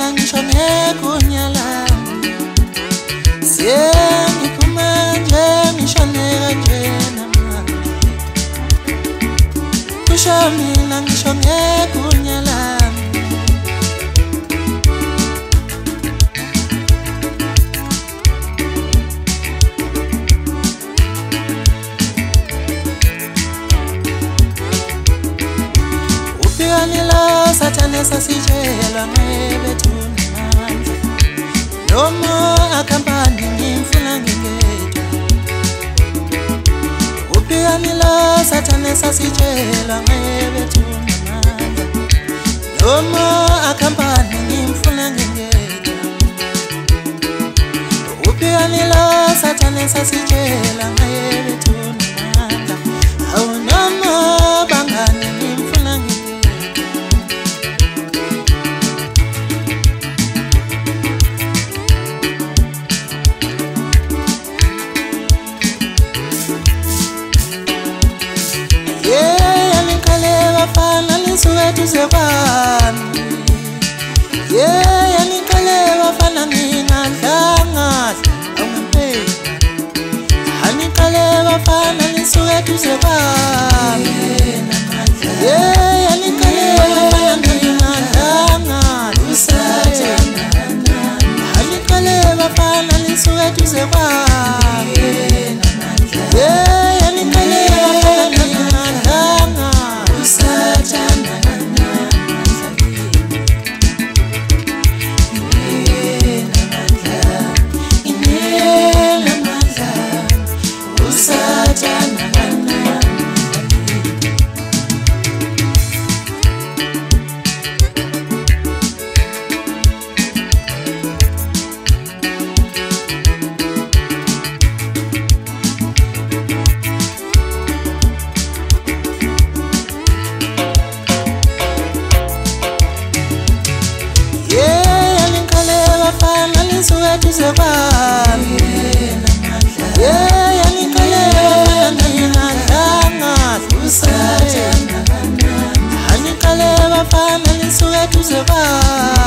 mina ngisho ngekunyala siyengiphuma nje ngishone kanjena manje kusho mina ngisho ngekunyala Upianila satane sasijela nebethuna manje Noma akampani ngimfuna ngingeda Upianila satane sasijela nebethuna manje Noma akampani ngimfuna ngingeda Upianila satane sasijela nebethuna manje Awu noma bangani ngimfuna ngingeda Suwetu zebani yanikale wafana nginadlanga awumphe yanikale wafana nisuwetu zebani yanikale wafana nginadlanga usajana yanikale wafana nisuwetu zebani yanikale wafana nginadlanga usajana Suwetu zebani yanikale wafana nginadlanga usajana yanikale wafana nisuwetu zebani